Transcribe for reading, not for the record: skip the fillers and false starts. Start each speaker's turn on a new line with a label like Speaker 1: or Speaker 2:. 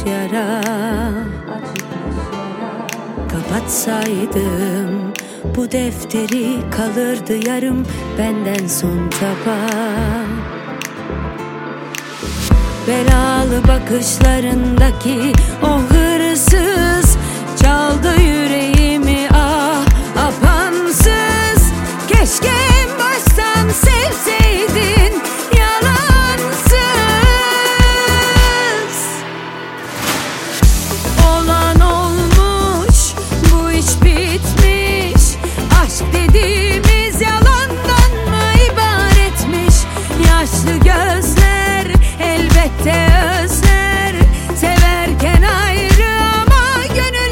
Speaker 1: yara. Kapatsaydım bu defteri, kalırdı yarım benden son çaba. Belalı bakışlarındaki o hırsı